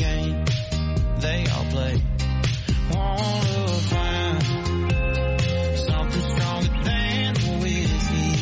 game they all play. Wanna find something stronger than the whiskey.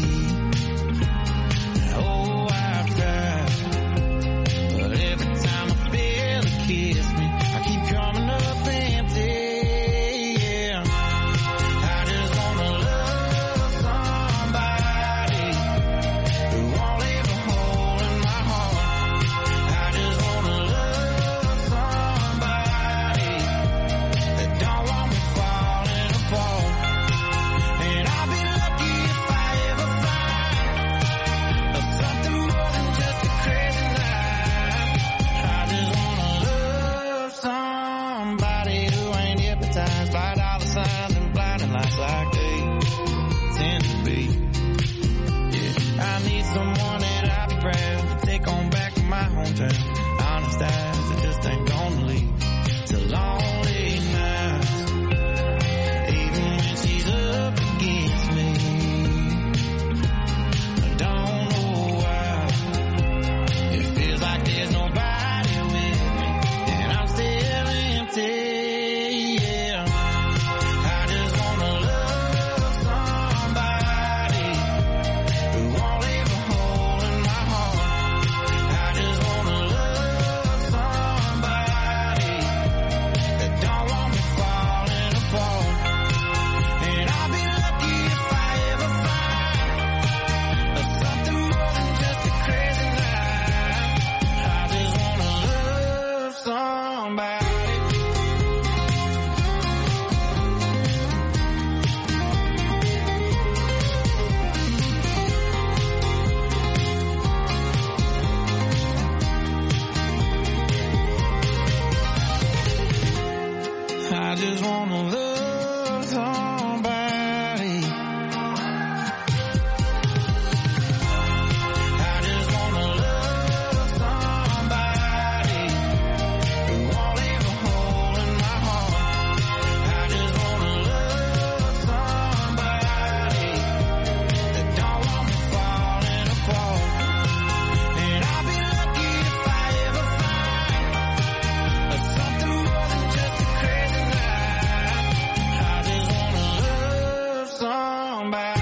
Oh, I've tried, but every time I feel it kiss me, I keep coming up empty. Yeah, I just wanna love somebody who won't leave a hole in my heart. I just wanna love somebody that don't want me falling apart. And I'll be lucky if I ever find something more than just a crazy night. I just wanna love somebody who ain't hypnotized by dollar signs and blinding lights like they tend to be. Yeah, I need someone that I'll be proud to take on back to my hometown. Honest eyes that just ain't gonna leave to lonely nights. Even when she's up against me, I don't know why. It feels like there's nobody with me, and I'm still empty. Yeah, I just wanna love somebody who won't leave a hole in my heart. I just wanna love somebody that don't want me falling apart. And I'll be lucky if I ever find something more than just a crazy night. I just wanna love somebody. I just wanna love somebody. I just wanna love somebody who won't leave a hole in my heart. I just wanna love somebody that don't want me falling apart. And I'll be lucky if I ever find something more than just a crazy night. I just wanna love somebody.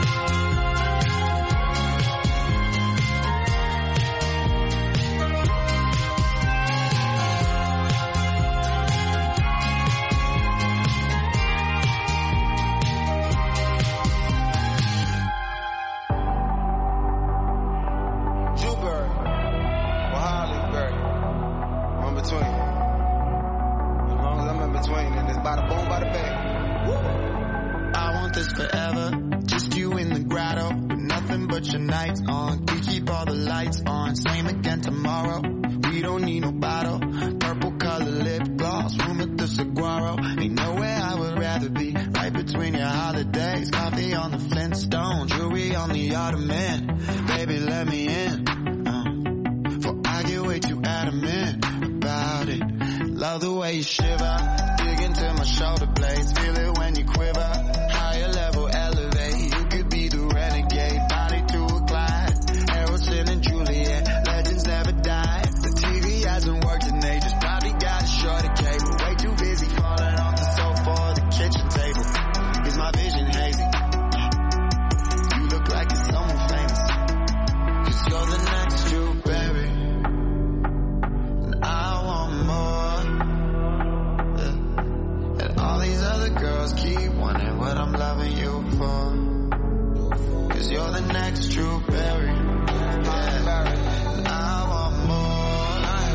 Jewberry or Hollyberry. I'm in between. As long as I'm in between, and it's bada boom, bada bang. I want this forever, just you in the grotto, with nothing but your nights on. We keep all the lights on, same again tomorrow. We don't need no bottle, purple color lip gloss, room at the Saguaro. Ain't nowhere I would rather be, right between your holidays. Coffee on the Flintstone, jewelry on the Ottoman. Baby, let me in, for I get way too adamant about it. Love the way you shiver, dig into my shoulder blades, feel it when you quiver. Higher level elevate, you could be the renegade, body to a glide. Harrelson and Juliet, legends never die. The TV hasn't worked and they just probably got a shorter cable. Way too busy falling off the sofa or the kitchen table. Is my vision hazy? You look like you're someone famous, 'cause you're the next Jewberry, and I want more. Yeah. And all these other girls keep wanting what I'm loving you for, 'cause you're the next Jewberry. Yeah. And I want more.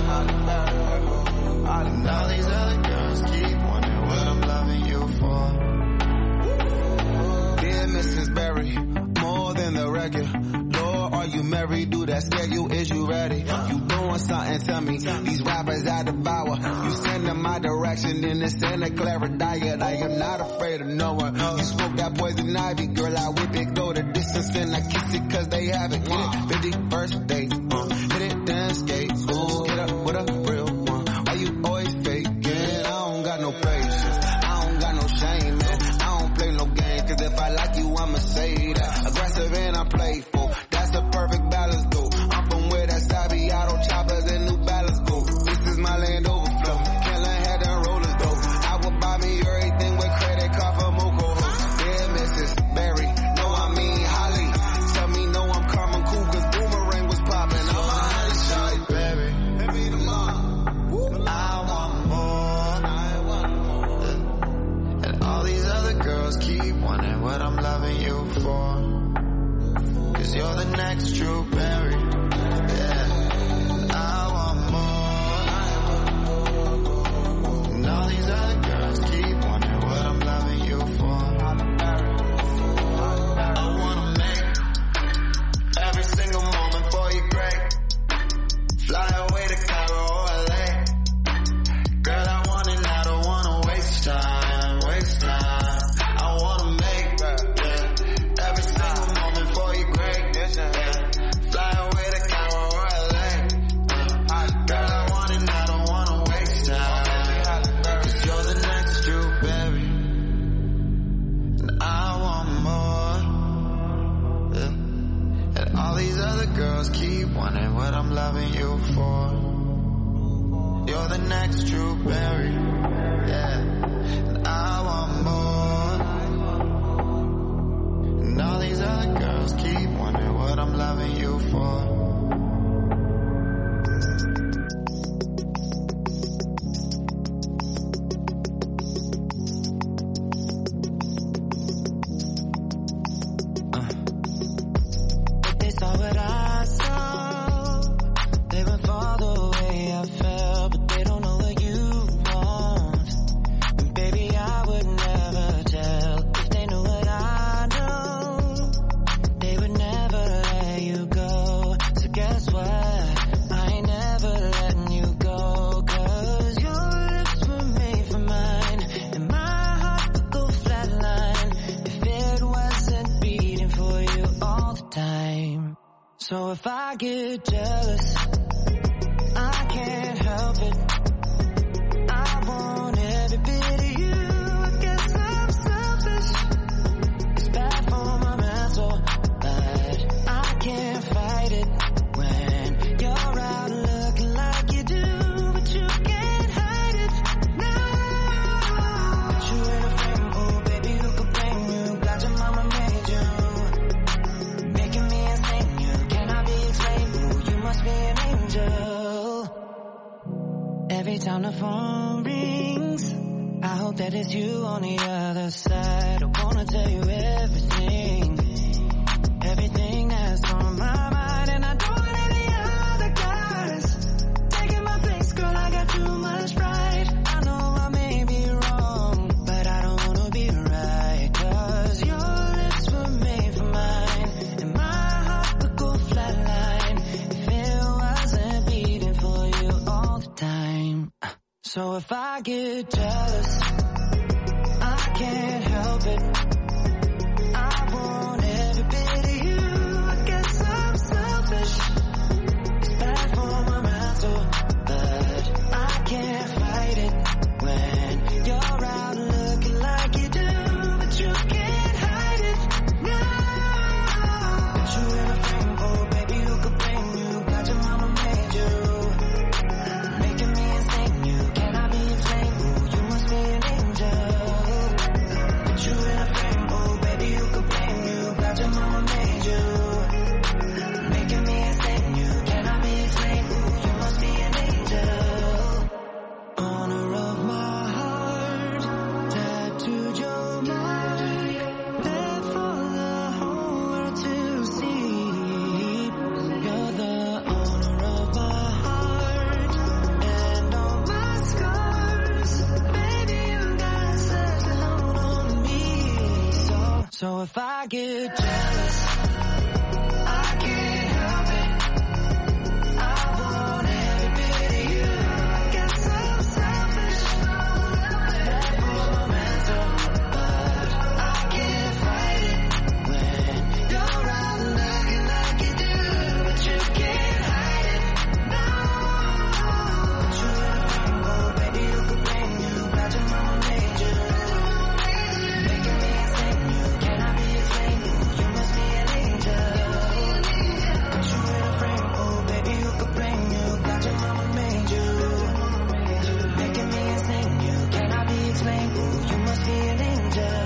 And all these other girls keep wanting what I'm loving you for. Dear Mrs. Berry, more than the record. Lord, are you married? Do that scare you? Is you ready? You doing something to me? These rappers I devour. You send them my direction, then it's Santa Clara diet. I am not afraid of no one. You smoke that poison ivy, girl. I whip it, go the distance, and I kiss it 'cause they haven't hit it. 51st date, hit it, then skate. Ooh, get up with a real one. Why you always faking? I don't got no patience. I don't got no shame, man. I don't play no game, 'cause if I like you, I'ma say that. Aggressive and I'm playful. That's a perfect balance, though. I'm from where that Sabiato choppers and New Balance go. This is my 'cause you're the next Drew Barry. Yeah, I want more. And all these other girls keep wondering what I'm loving you for. I wanna make every single moment for you great. Fly away to Cairo or LA. Girl, I want it now, don't wanna waste time, waste time. I wanna make, yeah, every single moment for you great. Yeah. Fly away to Cairo or LA. Girl, I want it now, don't wanna waste time. 'Cause you're the next Drew Barry. And I want more. Yeah. And all these other girls keep wondering what I'm loving you for. You're the next Drew Barry. Yeah. And I want more. And all these other girls keep wondering what I'm loving you for. If they saw what I saw, they would fall the way I felt, but they don't know what you want. And baby, I would never tell. If they knew what I know, they would never let you go. So guess what? I ain't never letting you go. 'Cause your lips were made for mine, and my heart would go flatline if it wasn't beating for you all the time. So if I get jealous, I can't help it. I want every bit of you. I guess I'm selfish. It's bad for my mental, but I can't fight it when you're out looking like you do, but you can't hide it. No, put you in a frame, oh baby, who could blame you? Glad your mama made you, making me insane. You cannot be explained. Ooh, you must be an angel. Every time the phone rings, I hope that it's you on the other side. I wanna tell you everything, everything that's on my mind, and I don't want any other guys taking my place. Girl, I got too much pride. I know I may be wrong, but I don't wanna be right. 'Cause your lips were made for mine, and my heart would go flatline if it wasn't beating for you all the time. So if I get jealous, I can't help it. I want every bit of you. I guess I'm selfish. It's bad for my mental, but I can't fight it when you're out looking like you do, but you can't hide it. No, put you in a frame, oh baby, who could blame you? Glad your mama made you, making me insane. You cannot be explained. Ooh, you must be an angel. Put you in a frame, oh baby, who could blame you? Glad your mama made you, making me insane. You cannot be explained. Ooh, you must be an angel. Honor of my heart, tattooed your mark, there for the whole world to see. You're the owner of my heart, and all my scars. Baby, you got such a hold on me. So if I get jealous, I can't help it. I want every bit of you. I guess I'm selfish. It's bad for my mental, but I can't fight it when you're out looking like you do, but you can't hide it. No, put you in a frame, oh baby, who could blame you? Glad your mama made you, making me insane. You cannot be explained. Ooh, you must be an angel. Put you in a frame, oh baby, who could blame you? Glad your mama made you, making me insane. You cannot be explained. Ooh, you must be an angel.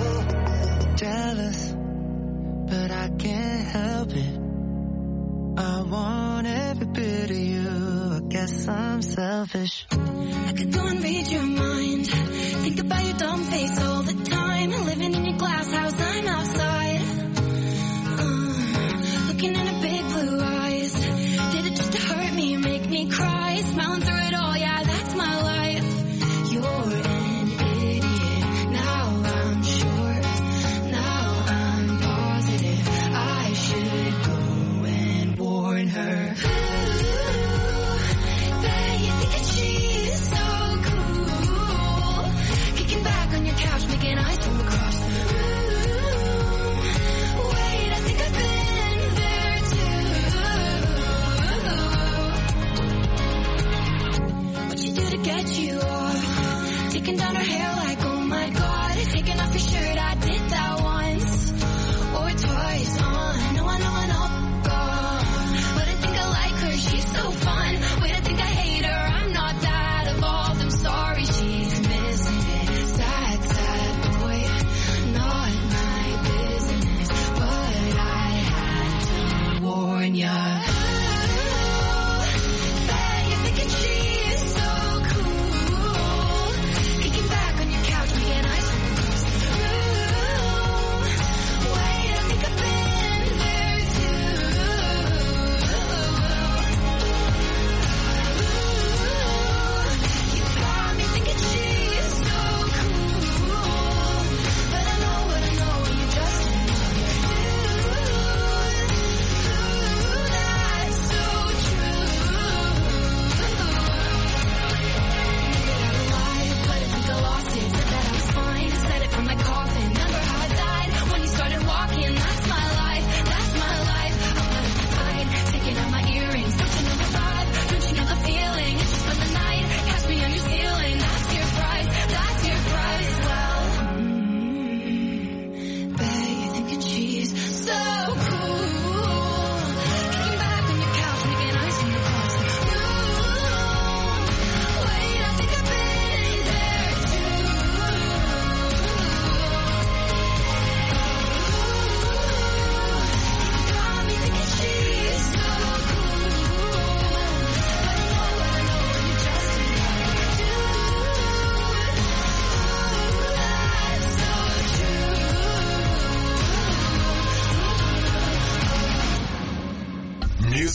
Jealous, but I can't help it. I want every bit of you. I guess I'm selfish. I could go and read your mind, think about your dumb face all the time, living in your glass house, I'm outside.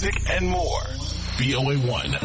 music, and more. VOA1.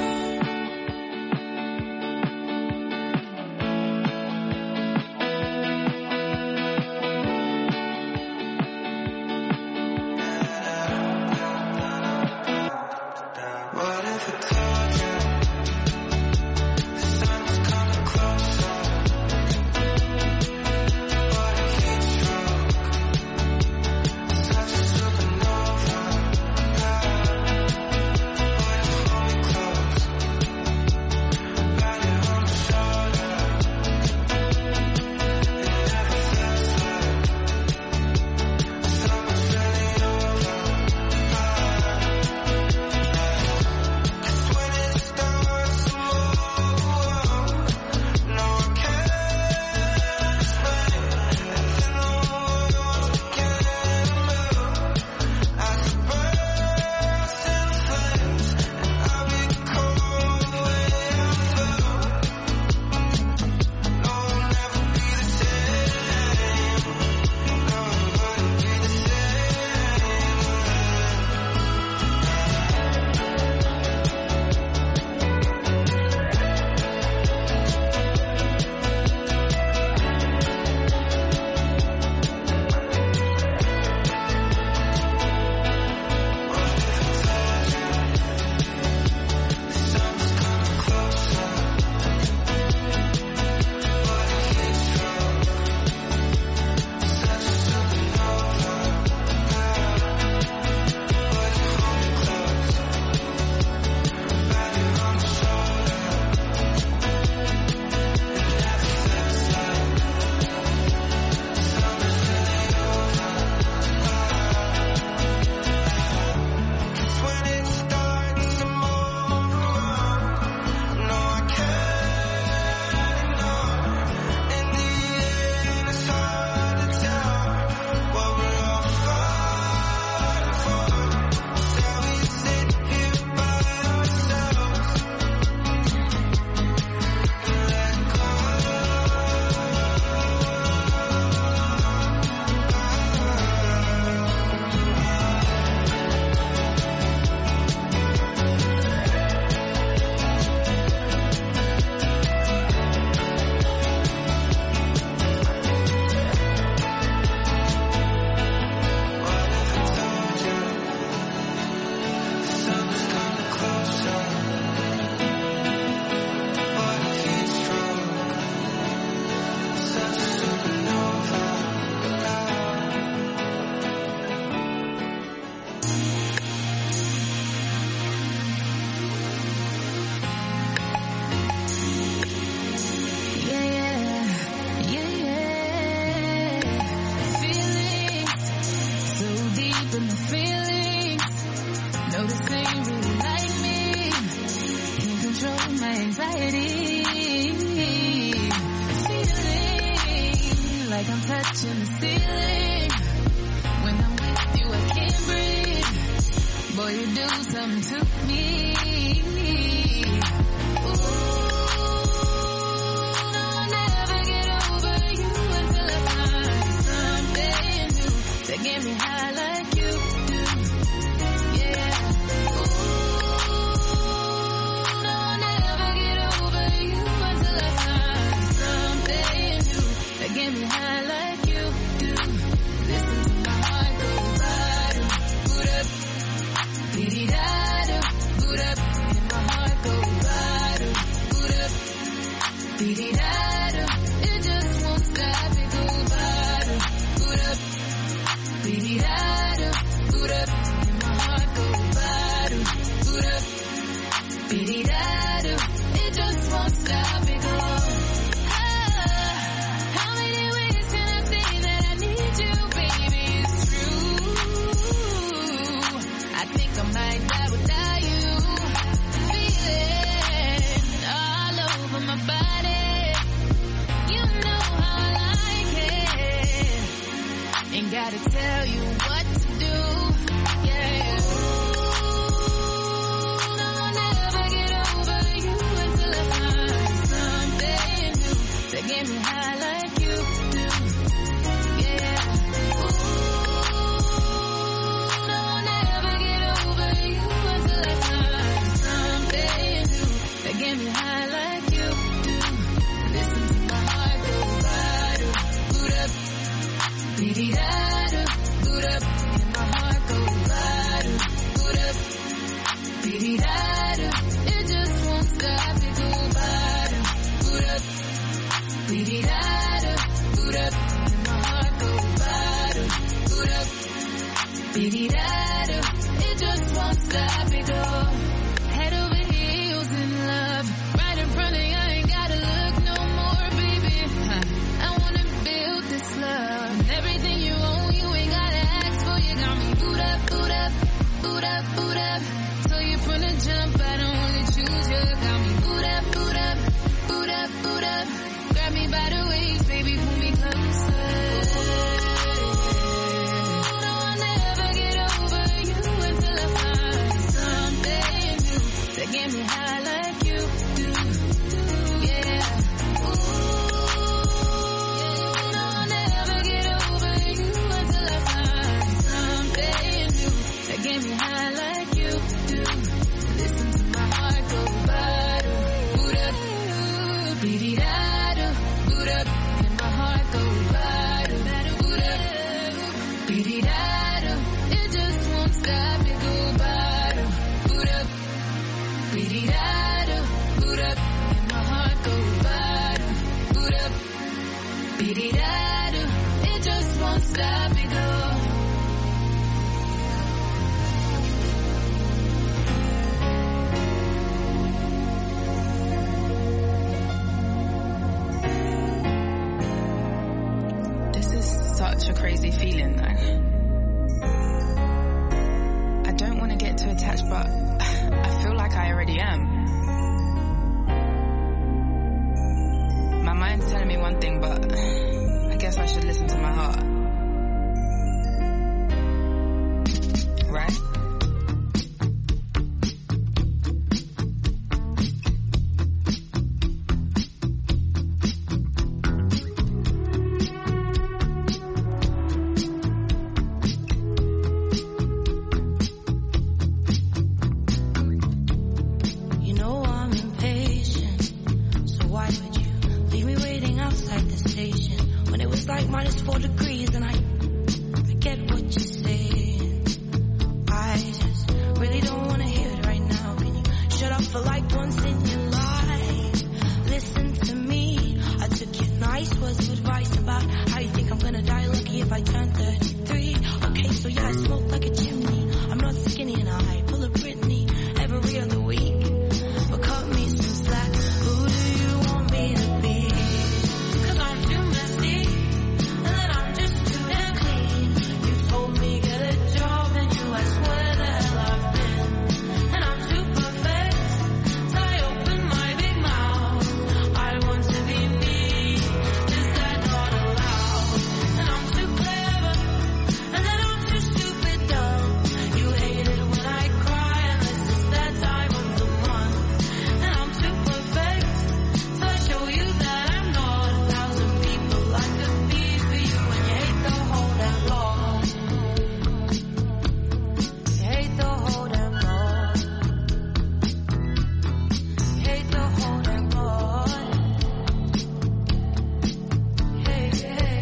I'll never get over you until jump, I don't wanna choose you. Got me boot up, boot up, boot up, boot up. Grab me by the waist, baby, pull me closer. No, I'll never get over you until I find something new that get me high like you do. Yeah. No, I'll never get over you until I find something new that get me high like you do. Listen to my heart go bada, boot up, beady-da-da, boot up, and my heart go bada, boot up, beady-da-da. It just won't stop, it go bada, boot up, beady-da-da, boot up, and my heart go bada, boot up, beady-da-da. It just won't stop, it go. This is such a crazy feeling though. I don't want to get too attached, but I feel like I already am. My mind's telling me one thing, but I guess I should listen to my heart. Right? You know I'm impatient, so why would you leave me waiting outside the station when it was like -4 degrees and I get what you're saying. I just really don't want to hear it right now. Can you shut up for like once in your life? Listen to me. I took your nice words of advice about how you think I'm gonna die lucky if I turn 33. Okay, so yeah, I smoke like a chimney. I'm not skinny and I pull a Britney every other week. But cut me some slack. Who do you want me to be? 'Cause I'm too messy, and then I'm just too damn clean. You told me get a job, and you asked where the hell I've been. And I'm too perfect, so I open my big mouth. I want to be me, is that not allowed? And I'm too clever, and then I'm too stupid dumb. You hate it when I cry, unless it's that time of the month. And I'm too perfect, so I show you that I'm not 1,000 people I could be for you. And you hate the whole damn lot. You hate the whole damn lot. You hate the whole damn lot. Hey, hey.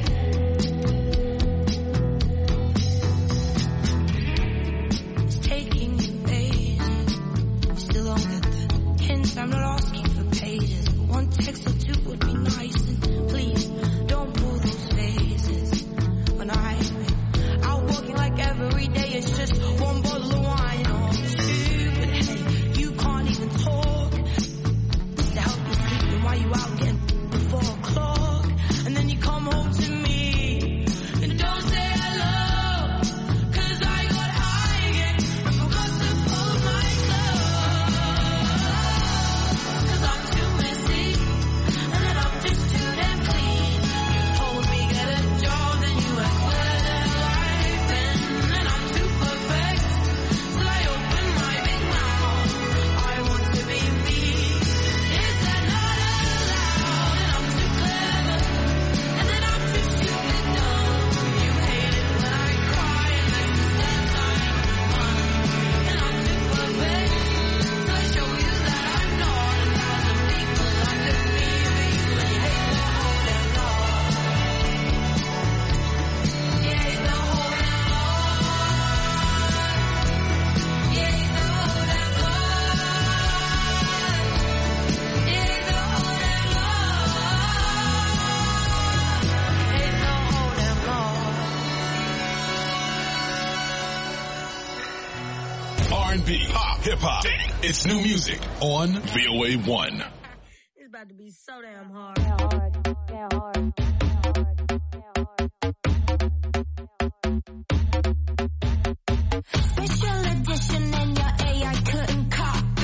It's taking you ages. You still don't get the hints. I'm not asking for pages. One text or two would be nice. And please don't pull those phases. When I'm out walking like every day, it's just one bottle of wine. Oh, I'm stupid. Hey, you can't even talk. To help you sleep, and why you out getting before 4 o'clock? And then you come home to me and don't say hello. 'Cause I got high again and forgot to pull my clothes. 'Cause I'm too messy, and then I'm just too damn clean. You told me get a job, then you asked where the hell I've been. And I'm too perfect, so I open my big mouth. I want to be me, is that not allowed? And I'm too clever, and then I'm too stupid dumb. You hate it when I cry, unless it's that time of the month. And I'm too perfect, so I show you that I'm not 1,000 people I could be for you. And you hate the whole damn lot. You hate the whole damn lot. You hate the whole damn lot. You hate the whole damn lot. You hate the whole damn lot. R&B, pop, hip hop. It's new music on VOA1. It's about to be so damn hard. Special edition and your AI couldn't copy.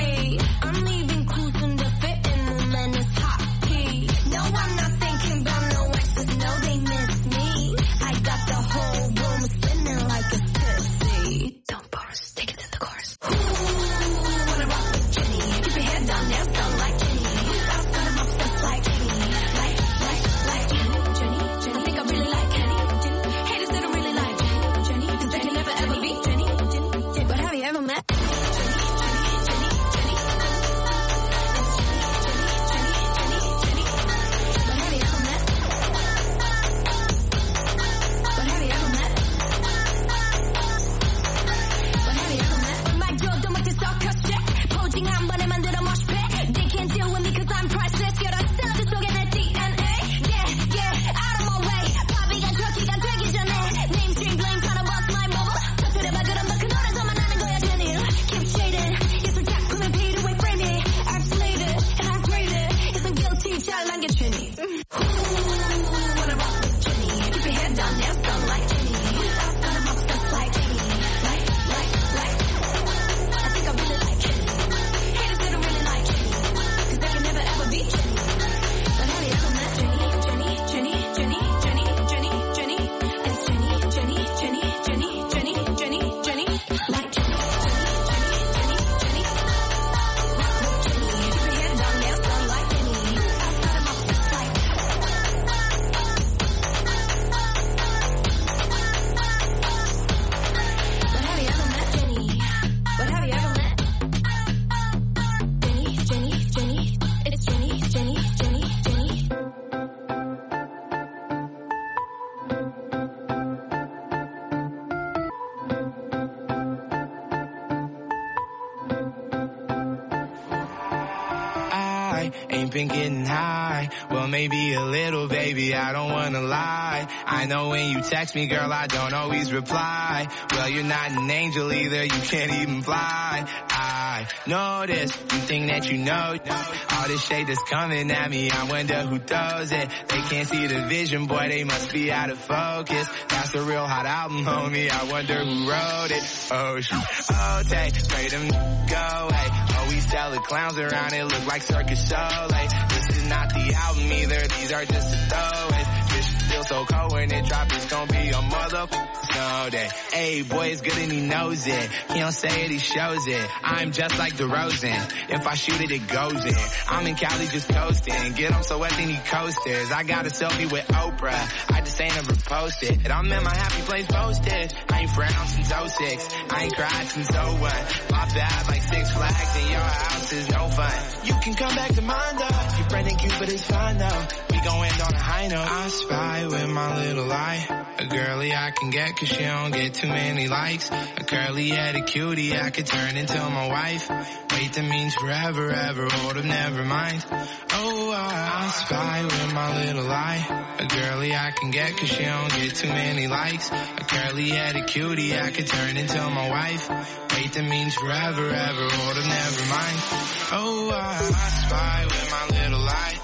why ain't been getting high. Well, maybe a little, baby, I don't wanna lie. I know when you text me, girl, I don't always reply. Well, you're not an angel either, you can't even fly. I know this, you think that you know all this shade that's coming at me, I wonder who throws it. They can't see the vision, boy, they must be out of focus. That's a real hot album, homie, I wonder who wrote it. Oh, shoot. Oh, take, pray them go away. Oh, we sell the clowns around, it look like Circus Soleil. This is not the album either, these are just the throwaways. This shit feels so cold when it drop, it's gonna be a motherfucking snow day. Hey, boy, it's good and he knows it. He don't say it, he shows it. I'm just like DeRozan. If I shoot it, it goes in. I'm in Cali just coasting. Get him so wet, then he coasters. I got a selfie with Oprah. I just ain't never posted. And I'm in my happy place posted. I ain't frowned since 06. I ain't cried since 01. My bad like Six Flags and your house is no fun. You can come back to mine though. Your friend and Cupid is fine though. We gon' end on a high note. I spy with my little eye. A girly I can get cause she don't get too many likes. A curly-headed cutie I could turn into my wife. Wait, that means forever, ever, hold up, never mind. Oh, I spy with my little eye. A girly I can get cause she don't get too many likes. A curly-headed cutie I could turn into my wife. Wait, that means forever, ever, hold up, never mind. Oh, I spy with my little eye.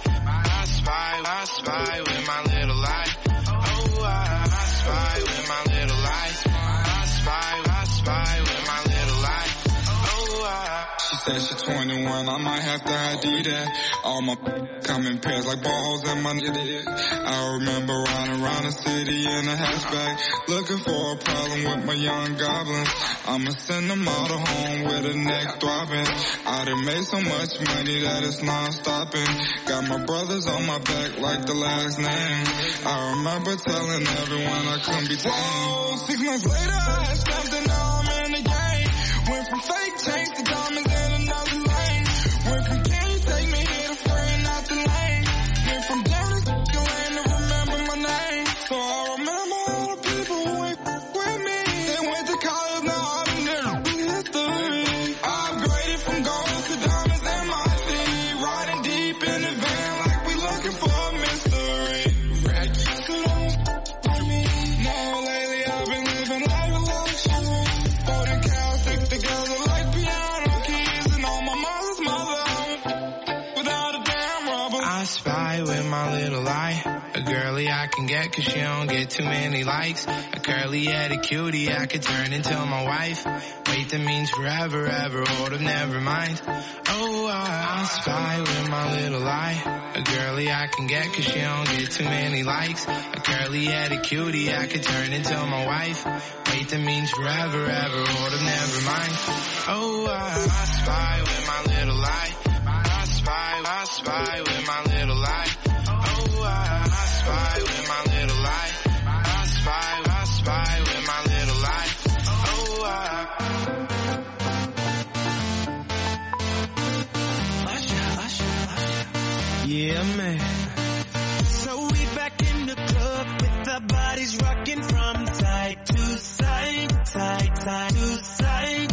I spy with my little eye. Oh, I spy with my little eye. I spy with my little eye. Oh, She said she's 21, I might have to ID that. All my come in pairs like balls and my nitty. I remember riding around the city in a hatchback, looking for a problem with my young goblins. I'ma send them all to home with a neck throbbing. I done made so much money that it's non-stopping. Got my brothers on my back like the last name. I remember telling everyone I couldn't be tamed. Whoa, 6 months later I had stepped and now I'm in the game. Went from fake chains to diamonds in another lane. Went from can you take me here to free not the lane. Went from down to lane to remember my name. So I remember all the people who went with me. They went to college, now I'm in history. I upgraded from gold to diamonds in my city. Riding deep in the van like we looking for a mystery. Ragged clothes for me. Now lately I've been living life a luxury. Folding cows stick together like piano keys. And all my mother's mother without a damn rubber. I spy with my little eye. A girly I can get cause she don't get too many likes. A curly-headed cutie I could turn into my wife. Wait, that means forever, ever, hold up, never mind. Oh, I spy with my little eye. A girly I can get cause she don't get too many likes. A curly-headed cutie I could turn into my wife. Wait, that means forever, ever, hold up, never mind. Oh, I spy with my little eye. I spy with my little eye. Oh, I spy with my little eye. I spy with my little eye. Oh, Yeah, man. So we back in the club with our bodies rocking from side to side, side to side.